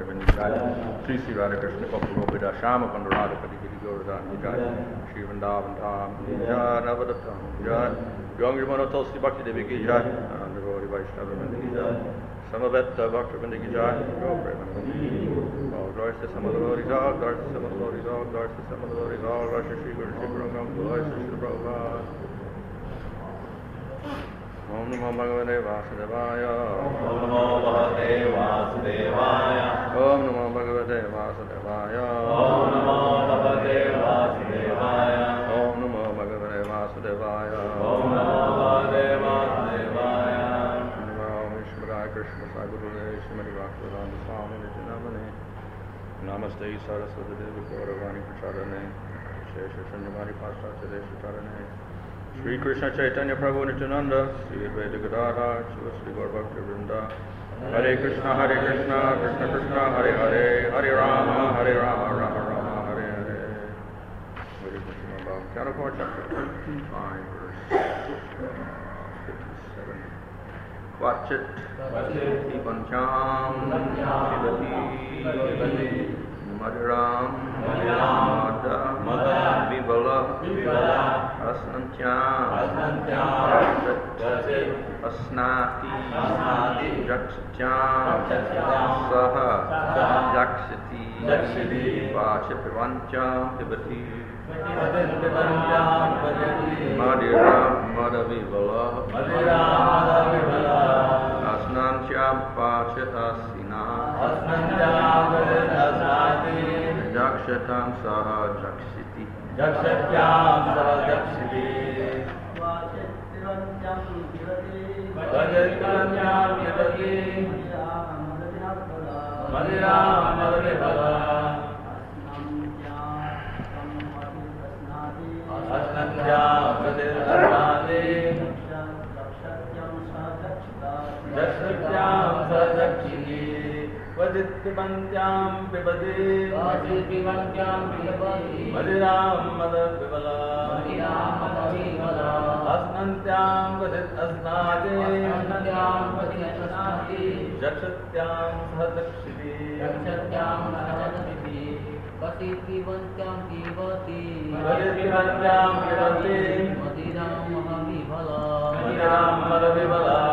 Bhakti Vindhya Sri Sri Radha Krishna Kapalopida Shama Pandarada Padigiri Gauradan Jai Shri Vrindavan Dham Jai Navadatam Jai Yogi Ramana Tulsi Bhakti Devi Ki Jai Nandagori Vaishnava Vindhi Jai Samavetta Bhakti Vindhi Jai Go Premanandi All glories to Samadhi Zog, glories to Samadhi Zog, glories to Samadhi Zog, glories to Shri Guru Shri Gurungam, glories to Shri Prabhupada. Om Namo Bhagavate Vasudevaya. Om Namo Bhagavate Vasudevaya. Om Namo Bhagavate Vasudevaya. Om Namo Bhagavate Vasudevaya. Om Namo Bhagavate Vasudevaya. Om Namo Bhagavate Vasudevaya. Namo Ishvarai Krishna Sai Gurudeva Srimati Bhaktivedanta Swami Nityanamane. Namaste Saraswati Devi Gauravani Prachadane. Shesha Shunyamani Pascha Desha Tarane. Sri Krishna Chaitanya Prabhu Nityananda, Sri Advaita Gadadhar, Sri Gaur Bhakti Vrinda, Hare Krishna, Krishna Krishna, Hare Hare, Hare Rama, Rama Rama, Hare Hare. Hare Krishna Bhagavan, Canto chapter 25, verse 57. Vachit, Pancham, Pibati, Madhuram, Mada, Vivala, Asnantyam, Asnati, Jaksatyam, Saha, Jaksati, Vachipivantyam, Pibati, Madhuram, Madavivala, Asnantyam, Vachitasina, Jakshatam Saha Jaksiti. Jakshatyam Saha Jaksiti. Vajratyam Pibati. Madhuram Madavivala. Asnantyam Asnati. Jakshatyam Saha Jaksiti. Vajitpivantyam Pibati. Madhuram Madavivala. Asnantyam Vajit Asnati. Jakshatyam Saha Jakshiti. Vajitpivantyam Pibati. Madhuram Madavivala.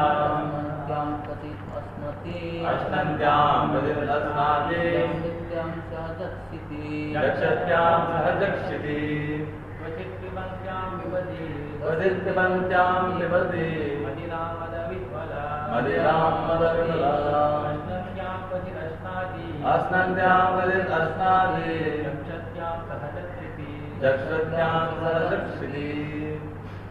Asnantyam Vajit Asnati. Jakshatyam Saha Jakshiti. Vajitpivantyam Pibati. Madhuram Madavivala. Asnantyam Vajit Asnati. Jakshatyam Saha Jakshiti.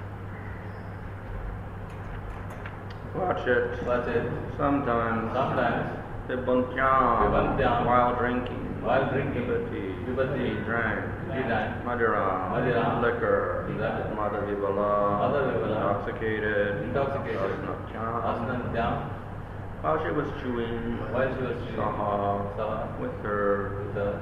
Watch it. Sometimes. Pibantyam. While drinking. Pibati. He drank. Madhuram. Liquor. Madavivala. Intoxicated. Asnantyam. While she was chewing. Saha. With her.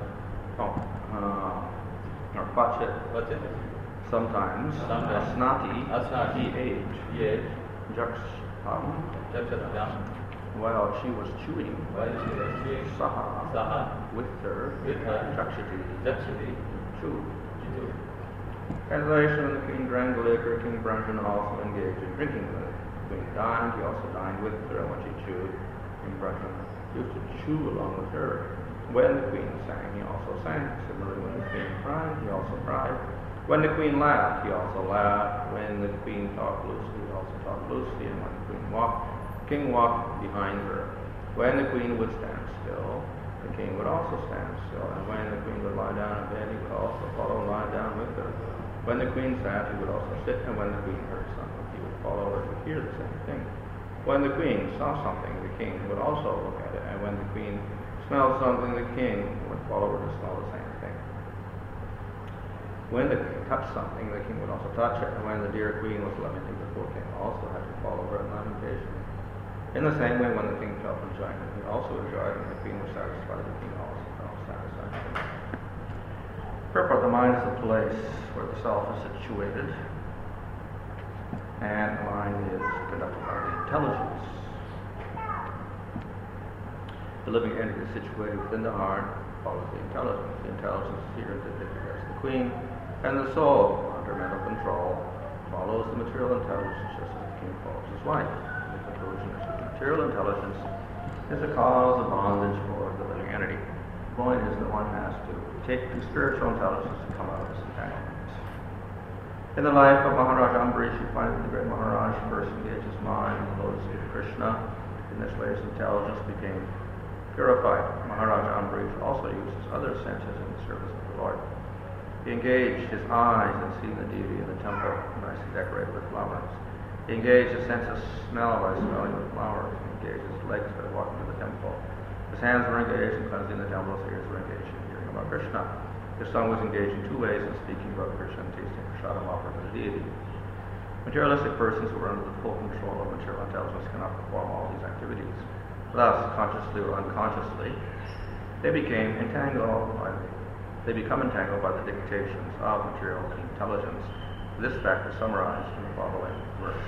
Or Vachit. Sometimes. Asnati. He ate. Jakshatam. While she was chewing. Saha. With her. Jakshati. Chew. Translation: the king drank the liquor. King Brahmana also engaged in drinking the queen dined. He also dined with her, and when she chewed, King Brahmana used to chew along with her. When the queen sang, he also sang. Similarly, when the queen cried, he also cried. When the queen laughed, he also laughed. When the queen talked loosely, he also talked loosely. And when the queen walked, the king walked behind her. When the queen would stand still, the king would also stand still. And when the queen would lie down in bed, he would also follow and lie down with her. When the queen sat, he would also sit. And when the queen heard something, he would fall over to hear the same thing. When the queen saw something, the king would also look at it. And when the queen smelled something, the king would fall over to smell the same thing. When the king touched something, the king would also touch it. And when the dear queen was lamenting, the poor king also had to fall over in lamentation. In the same way, when the king felt enjoyment, he also enjoyed. When the queen was satisfied, the king also felt satisfaction. Purport: the mind is the place where the self is situated, and the mind is conducted by the intelligence. The living entity situated within the heart follows the intelligence. The intelligence here is depicted as the queen, and the soul, under mental control, follows the material intelligence just as the king follows his wife. The conclusion is that material intelligence is the cause of bondage for the living entity. The point is that one has to take the spiritual intelligence to come out of this entanglement. In the life of Maharaj Ambarish, you find that the great Maharaj first engaged his mind in the lotus feet of Krishna. In this way, his intelligence became purified. Maharaj Ambarish also used his other senses in the service of the Lord. He engaged his eyes in seeing the deity in the temple, nicely decorated with flowers. He engaged his sense of smell by smelling the flowers. He engaged his legs by walking to the temple. His hands were engaged in cleansing the temple. His ears were engaged in hearing about Krishna. His tongue was engaged in two ways in speaking about Krishna and tasting prasadam offered to the deity. Materialistic persons who are under the full control of material intelligence cannot perform all these activities. Thus, consciously or unconsciously, they become entangled by the dictations of material intelligence. This fact is summarized in the following verse.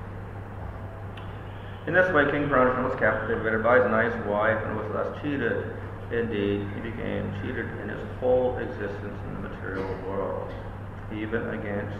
In this way, King Pranjana was captivated by his nice wife and was thus cheated. Indeed, he became cheated in his whole existence in the material world. Even against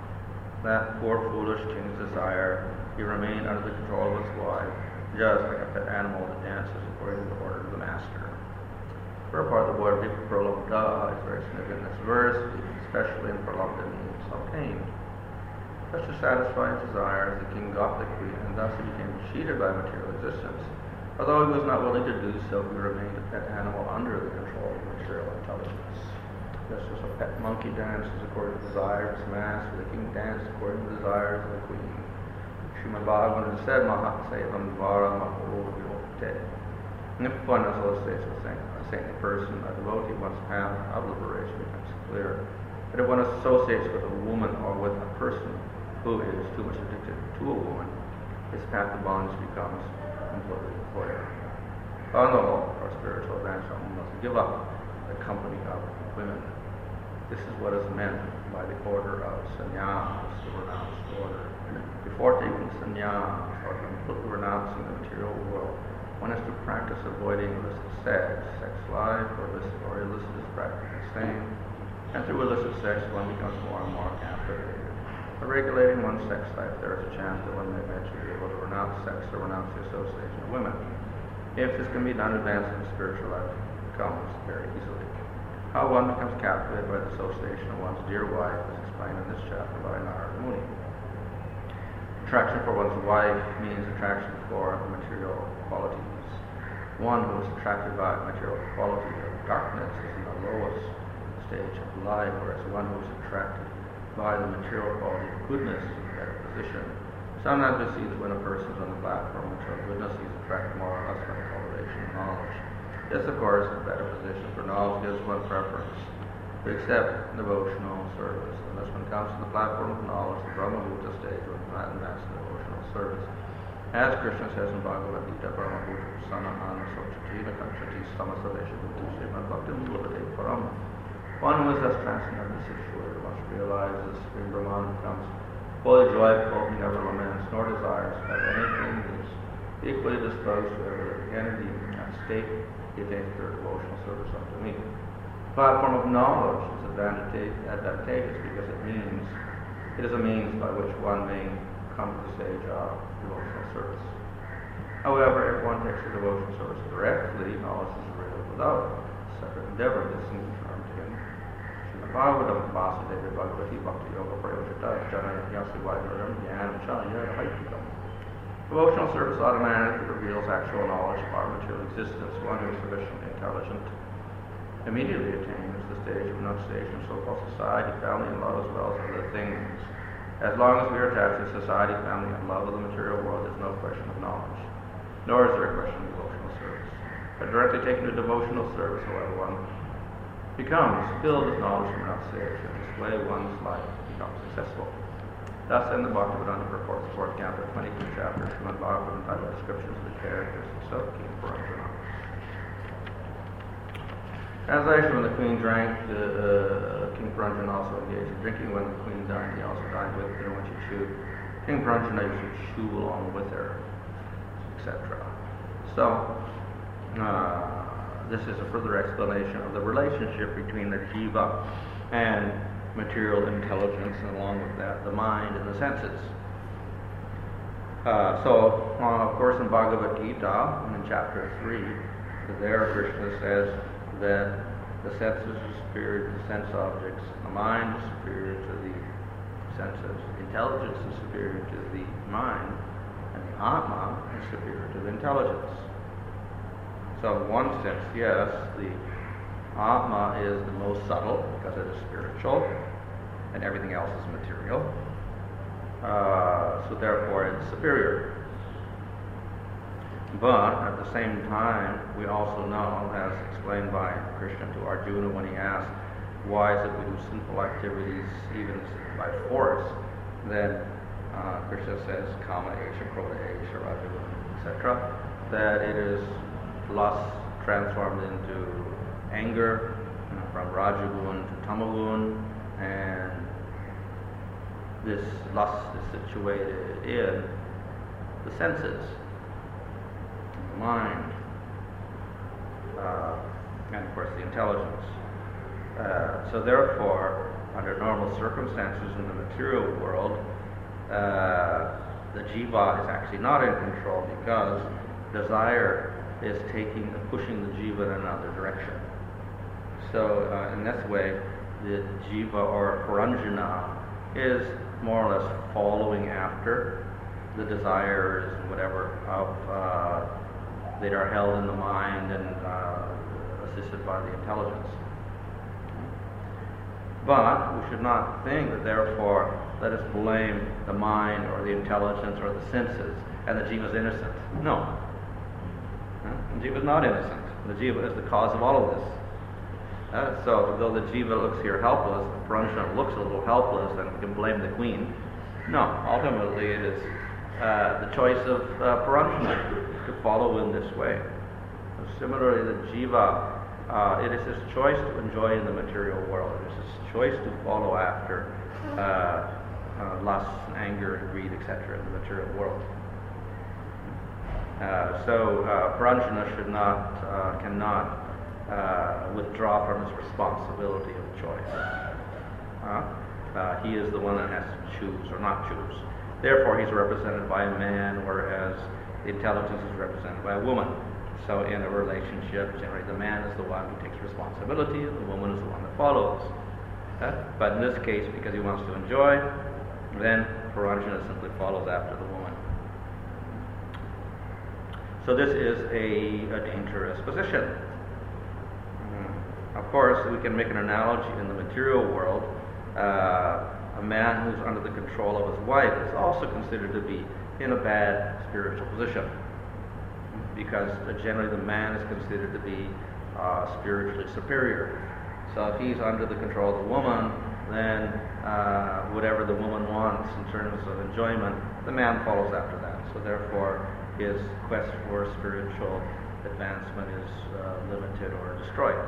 that poor foolish king's desire, he remained under the control of his wife, just like a pet animal that dances according to the order of the master. Whereupon the word Pralabdha is very significant in this verse, especially in Pralabdha means obtained. Thus to satisfy his desires, the king got the queen, and thus he became cheated by material existence. Although he was not willing to do so, he remained a pet animal under the control of material intelligence. Just as a pet monkey dances according to the desires of his master, the king danced according to the desires of the queen. Srimad Bhagavatam said, Mahatsevam Vara Mahovyokte. If one associates with a saintly person, a devotee, one's path of liberation becomes clear. But if one associates with a woman or with a person who is too much addicted to a woman, his path of bondage becomes completely clear. On the whole, for spiritual advance, one must give up the company of women. This is what is meant by the order of sannyas, the renounced order. Before taking sannyas, or completely renouncing the material world, one has to practice avoiding illicit sex. Sex life or illicit is practically the same. And through illicit sex, one becomes more and more captivated. By regulating one's sex life, there is a chance that one may eventually be able to renounce sex or renounce the association of women. If this can be done, advancing the spiritual life comes very easily. How one becomes captivated by the association of one's dear wife is explained in this chapter by Narada Muni. Attraction for one's wife means attraction for the material qualities. One who is attracted by material quality of darkness is in the lowest stage of life, whereas one who is attracted by the material quality of goodness is in a better position. Sometimes we see that when a person is on the platform of material goodness, he is attracted more or less by the cultivation of knowledge. This, of course, is a better position, for knowledge gives one preference to accept devotional service. Unless one comes to the platform of knowledge, the Brahma-bhuta stage will not advance in devotional service. As Krishna says in Bhagavad Gita, Brahma-bhuta sanahana sochatina kanchati samasavesha bhuti srimad bhaktim bhuvate param. One who is thus transcendently situated must realize that the Supreme Brahman becomes fully joyful, he never laments, nor desires to have anything. He is equally disposed to every living entity in that state. He attains pure devotional service unto me. The platform of knowledge is advantageous because it is a means by which one may come to the stage of devotional service. However, if one takes the devotional service directly, knowledge is real without separate endeavor. This is confirmed in Srimad Bhagavatam, Vasudeva Bhagavati Bhakti Yoga Prayojita Jana Yasi Vaidaram Jnana Chaya Haitikam. Devotional service automatically reveals actual knowledge of our material existence. One who is sufficiently intelligent immediately attains the stage of renunciation of so-called society, family, and love, as well as other things. As long as we are attached to society, family, and love of the material world, there is no question of knowledge, nor is there a question of devotional service. By directly taking to devotional service, however, one becomes filled with knowledge and renunciation. This way, one's life becomes successful. Thus, in the Bhaktivedanta purports, 4th canto, 22nd chapter, Srimad Bhagavatam, entitled Descriptions of the Characteristics of King Pranjana. Translation: When the queen drank, King Pranjana also engaged in drinking. When the queen dined, he also dined with her. When she chewed, King Pranjana used to chew along with her, etc. So, this is a further explanation of the relationship between the jiva and material intelligence, and along with that, the mind and the senses. Of course, in Bhagavad Gita, in chapter 3, there Krishna says that the senses are superior to the sense objects, the mind is superior to the senses, the intelligence is superior to the mind, and the Atma is superior to the intelligence. So in one sense, yes, the Atma is the most subtle because it is spiritual, and everything else is material. So therefore it's superior. But at the same time, we also know, as explained by Krishna to Arjuna when he asked, why is it we do sinful activities even by force, then Krishna says, Kama Esha, Krodha Esha, Rajaguna, etc., that it is lust transformed into anger, from Rajagun to Tamagun, and this lust is situated in the senses, the mind, and of course the intelligence. So therefore, under normal circumstances in the material world, the jiva is actually not in control because desire is pushing the jiva in another direction. So in this way, the jiva or paranjana is more or less following after the desires and whatever that are held in the mind and assisted by the intelligence. But we should not think that therefore let us blame the mind or the intelligence or the senses and the jiva is innocent. No. The jiva is not innocent. The jiva is the cause of all of this. So though the jiva looks here helpless, the paranjana looks a little helpless and we can blame the queen. No, ultimately it is the choice of paranjana to follow in this way. Similarly, the jiva, it is his choice to enjoy in the material world. It is his choice to follow after lust, anger, and greed, etc. in the material world. So paranjana cannot withdraw from his responsibility of choice. He is the one that has to choose or not choose. Therefore, he's represented by a man, whereas the intelligence is represented by a woman. So in a relationship, generally the man is the one who takes responsibility, and the woman is the one that follows. But in this case, because he wants to enjoy, then paranjana simply follows after the woman. So this is a dangerous position. Of course, we can make an analogy in the material world. A man who's under the control of his wife is also considered to be in a bad spiritual position, because generally the man is considered to be spiritually superior. So if he's under the control of the woman, then whatever the woman wants in terms of enjoyment, the man follows after that. So therefore, his quest for spiritual advancement is limited or destroyed.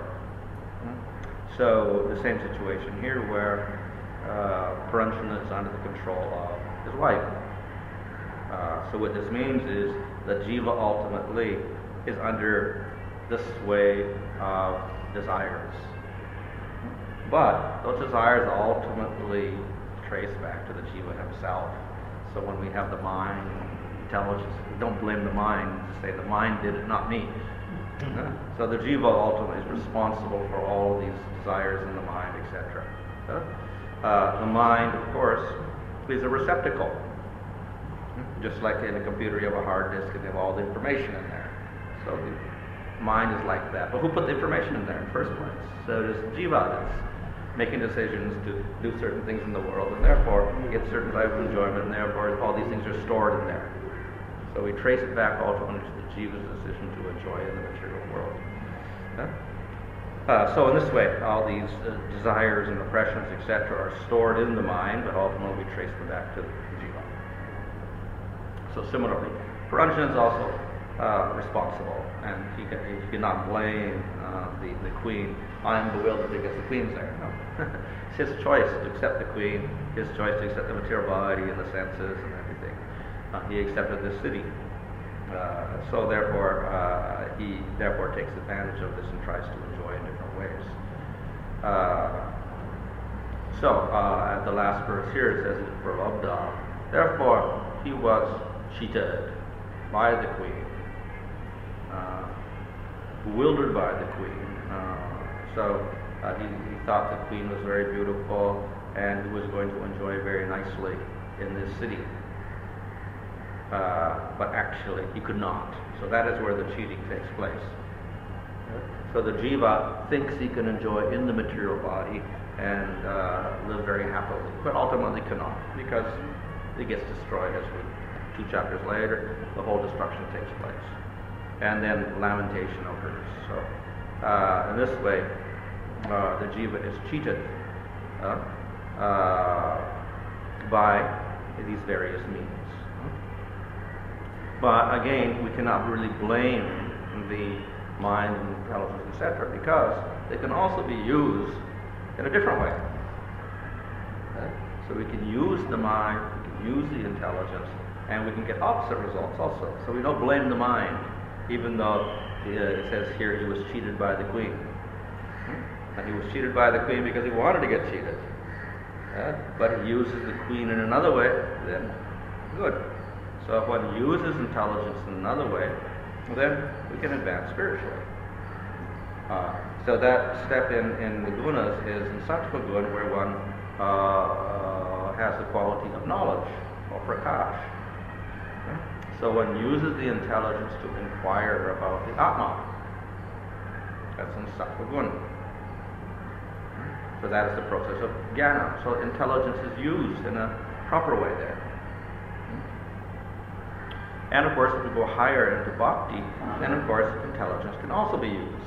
So the same situation here, where paranjana is under the control of his wife. So what this means is that jiva ultimately is under the sway of desires. But those desires ultimately trace back to the jiva himself. So when we have the mind, intelligence, we don't blame the mind to say the mind did it, not me. So the jiva ultimately is responsible for all of these desires in the mind, etc. The mind, of course, is a receptacle. Just like in a computer, you have a hard disk and you have all the information in there. So the mind is like that. But who put the information in there in the first place? So it is jiva that's making decisions to do certain things in the world, and therefore get certain type of enjoyment, and therefore all these things are stored in there. So we trace it back ultimately to the jiva's decision to enjoy in the material world. So in this way, all these desires and impressions, etc., are stored in the mind, but ultimately we trace them back to the jiva. So similarly, paranjana is also responsible, and he cannot blame the queen. I am bewildered because the queen's there. No. It's his choice to accept the queen, his choice to accept the material body and the senses and everything. He accepted this city. So therefore, he therefore takes advantage of this and tries to enjoy in different ways. At the last verse here it says, for Lobdal, therefore he was cheated by the queen, bewildered by the queen. He thought the queen was very beautiful and he was going to enjoy very nicely in this city. But actually he could not. So that is where the cheating takes place. So the jiva thinks he can enjoy in the material body and live very happily, but ultimately cannot, because it gets destroyed. As 2 chapters later, the whole destruction takes place, and then lamentation occurs. So in this way, the jiva is cheated by these various means. But again, we cannot really blame the mind and intelligence, etc., because they can also be used in a different way. So we can use the mind, we can use the intelligence, and we can get opposite results also. So we don't blame the mind, even though it says here he was cheated by the queen. And he was cheated by the queen because he wanted to get cheated. But he uses the queen in another way, then good. So if one uses intelligence in another way, then we can advance spiritually. So that step in the gunas is in sattva gun, where one has the quality of knowledge, or prakash. So one uses the intelligence to inquire about the Atma. That's in sattva gun. So that is the process of jnana. So intelligence is used in a proper way there. And of course, if we go higher into bhakti, then of course intelligence can also be used.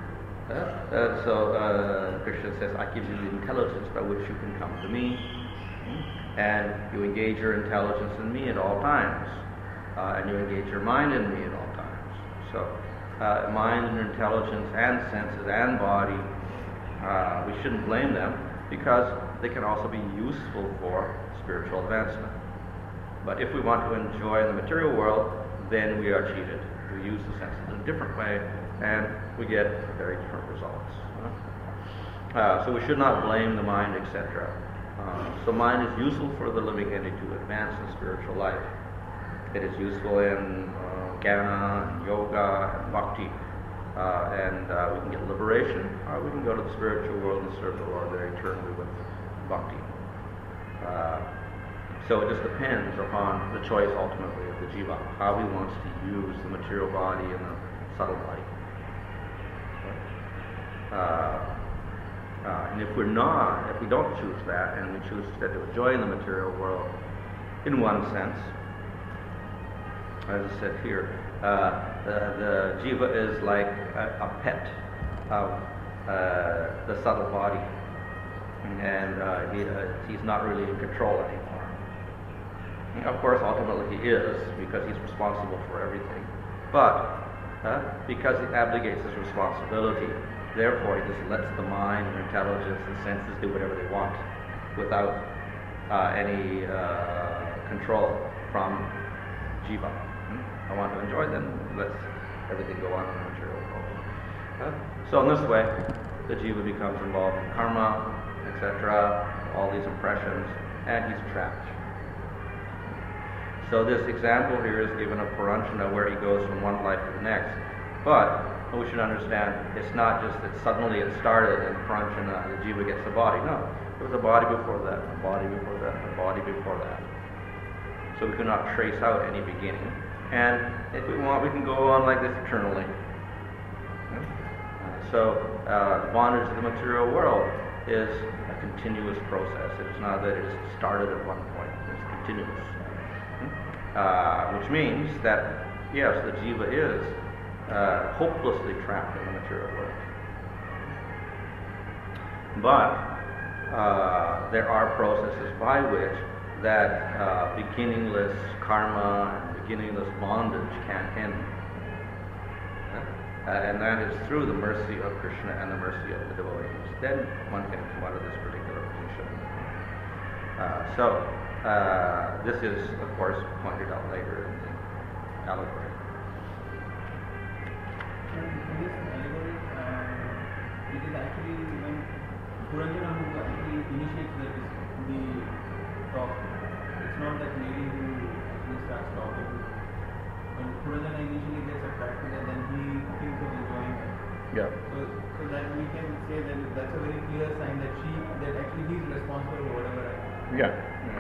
Krishna says, I give you the intelligence by which you can come to me, and you engage your intelligence in me at all times, and you engage your mind in me at all times. So mind and intelligence and senses and body, we shouldn't blame them, because they can also be useful for spiritual advancement. But if we want to enjoy the material world, then we are cheated. We use the senses in a different way, and we get very different results. So we should not blame the mind, etc. So mind is useful for the living entity to advance in spiritual life. It is useful in jnana, and yoga, and bhakti, and we can get liberation, or we can go to the spiritual world and serve the Lord there eternally with bhakti. So it just depends upon the choice ultimately of the jiva, how he wants to use the material body and the subtle body. And if we don't choose that, and we choose instead to enjoy the material world in one sense, as I said here, the jiva is like a pet of the subtle body, and he's not really in control anymore. Of course, ultimately he is, because he's responsible for everything. But because he abdicates his responsibility, therefore he just lets the mind and intelligence and senses do whatever they want without any control from jiva. I want to enjoy them, let's everything go on in the material world. So in this way, the jiva becomes involved in karma, etc., all these impressions, and he's trapped. So this example here is given of Puranjana, where he goes from one life to the next. But we should understand, it's not just that suddenly it started and Puranjana, the jiva gets a body. No, there was a body before that, a body before that, a body before that. So we cannot trace out any beginning. And if we want, we can go on like this eternally. So the bondage of the material world is a continuous process. It's not that it started at one point, it's continuous. Which means that, yes, the jiva is hopelessly trapped in the material world. But there are processes by which that beginningless karma and beginningless bondage can end. And that is through the mercy of Krishna and the mercy of the devotees. Then one can come out of this particular position. This is, of course, pointed out later in the allegory. actually when Puranjana who actually initiates the talk, it's not that lady who actually starts talking. When Puranjana initially gets attracted and then he thinks of enjoying her. Yeah. So that we can say that that's a very clear sign that actually he's responsible for whatever happens. Yeah.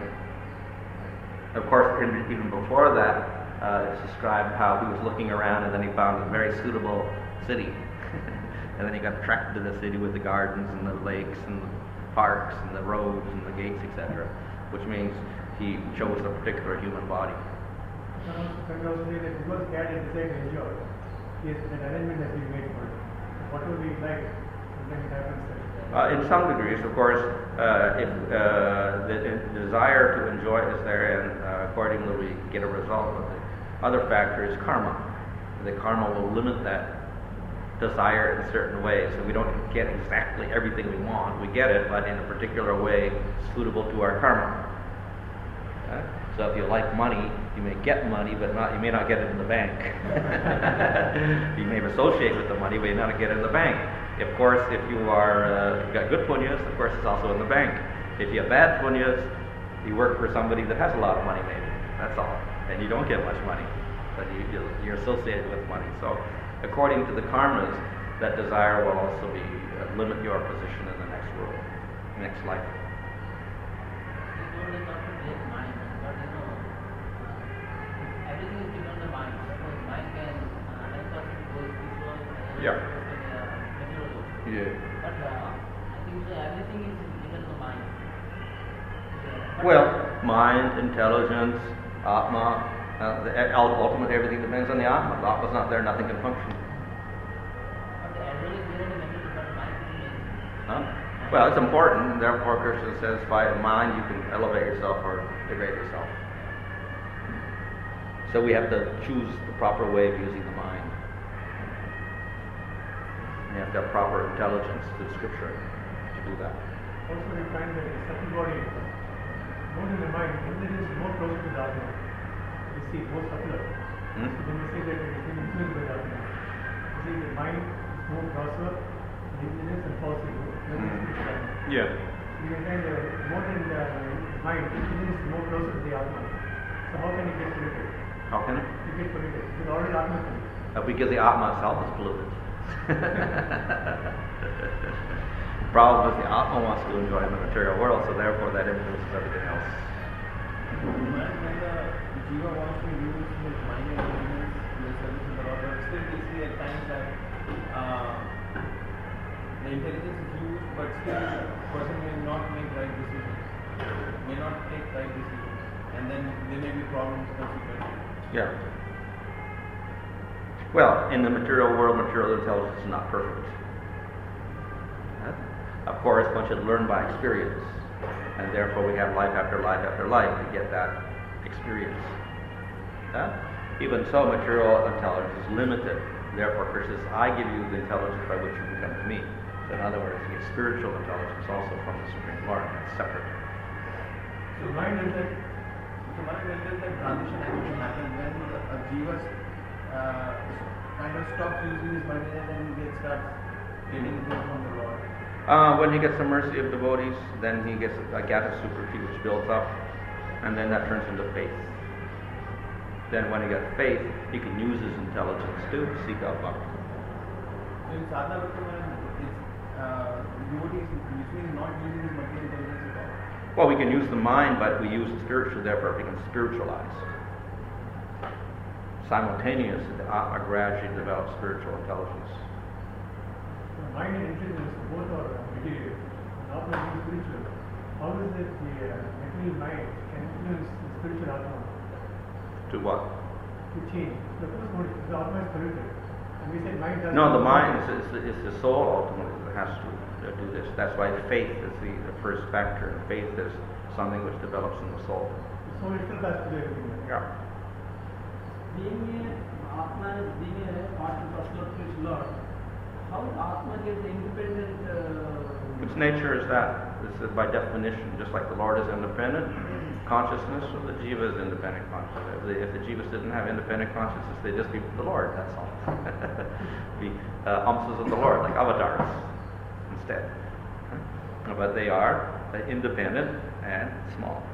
Of course, even before that, it's described how he was looking around and then he found a very suitable city. And then he got attracted to the city with the gardens and the lakes and the parks and the roads and the gates, etc. Which means he chose a particular human body. Can also say that because cat has decided to enjoy, yes, that arrangement has been made for it. Whatever we like, sometimes it happens that. In some degrees, of course, if the desire to enjoy is there, and accordingly we get a result. But the other factor is karma. The karma will limit that desire in certain ways, so we don't get exactly everything we want. We get it, but in a particular way suitable to our karma. So if you like money, you may get money, but you may not get it in the bank. You may associate with the money, but you may not get it in the bank. Of course, if you are got good punyas, of course it's also in the bank. If you have bad punyas, you work for somebody that has a lot of money, maybe. That's all, and you don't get much money, but you're associated with money. So, according to the karmas, that desire will also be limit your position in the next world, next life. Yeah. Yeah. But I think so everything is given to mind. Well, mind, intelligence, Atma, ultimately everything depends on the Atma. If Atma's not there, nothing can function. But the everyone is given to mental, but mind is Huh? Well, it's important. Therefore, Krishna says, by mind you can elevate yourself or degrade yourself. So we have to choose the proper way of using the mind. You have to have proper intelligence through scripture to do that. Also, we find that a certain body, more in the mind, when it is more closer to the Atma, we see more subtler. So when we say that it is influenced by the Atma, we see the mind is more grosser, intelligence and falsehood. Yeah. You can find more than the mind, intelligence is more closer to the Atma. So how can it get polluted? How can it? You get polluted. Because already Atma is polluted. Because the Atma itself is polluted. Problem is the Atma wants to enjoy the material world, so therefore that influences everything else. When the jiva wants to use his mind and intelligence in the service of the Lord, but still we see at times that the intelligence is used, but still the person may not make right decisions, may not take right decisions, and then there may be problems consequently. Yeah. Well, in the material world, material intelligence is not perfect. Of course, one should learn by experience, and therefore we have life after life after life to get that experience. Even so, material intelligence is limited. Therefore, Krishna says, I give you the intelligence by which you can come to me. So in other words, you get spiritual intelligence also from the Supreme Lord. That's separate. So mind is that. So when does that transition actually happen? When a jiva kind of stops using his mind and then he starts getting things from the Lord? When he gets the mercy of devotees, then he gets a gata suprati which builds up, and then that turns into faith. Then when he gets faith, he can use his intelligence to seek out bhakti. So in sadhana bhakti, devotees usually not using his material intelligence at all. Well, we can use the mind, but we use the spiritual, therefore we can spiritualize. Simultaneously, the Atma gradually develops spiritual intelligence. Mind and intelligence both are material, not only spiritual. How is it the material mind can influence the spiritual Atma To what? to change? The first one is the Atma is polluted. And we said mind does No, the mind is the soul ultimately that has to do this. That's why faith is the first factor. Faith is something which develops in the soul. The soul itself has to do everything. Yeah. being Atma is being a part and parcel of his Lord, how Atma gets independent? Its nature is that. This is by definition, just like the Lord is independent consciousness, so the jiva is independent consciousness. If the jivas didn't have independent consciousness, they'd just be the Lord, that's all. Be amsas of the Lord, like avatars. And instead. But they are independent and small.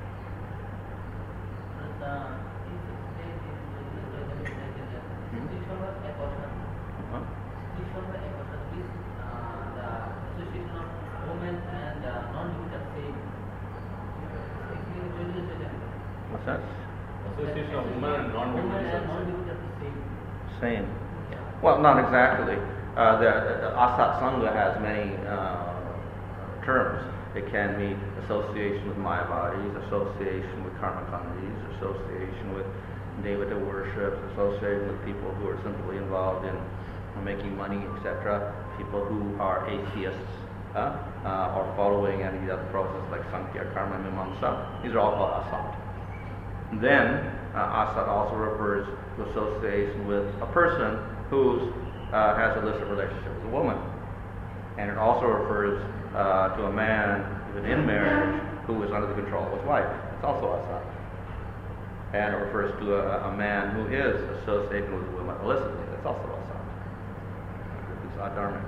What's that? Association of women and non-women. Same. Well, not exactly. The Asat Sangha has many terms. It can mean association with Mayavadis, association with Karmakandis, association with Devata worship, association with people who are simply involved in making money, etc. People who are atheists or following any other process like Sankhya, Karma, Mimamsa. These are all called Asat. Then Asat also refers to association with a person who has a illicit relationship with a woman. And it also refers to a man, even in marriage, who is under the control of his wife. It's also Asat. And it refers to a man who is associated with a woman illicitly. That's also Asat. It's adharmic.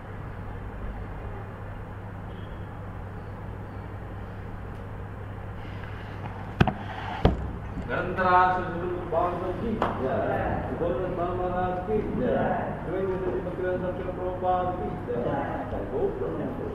Gandhara Sri Bhagavad Gita. Guru Maharaj Gita. Sri Bhaktivinoda Prabhupada Gita.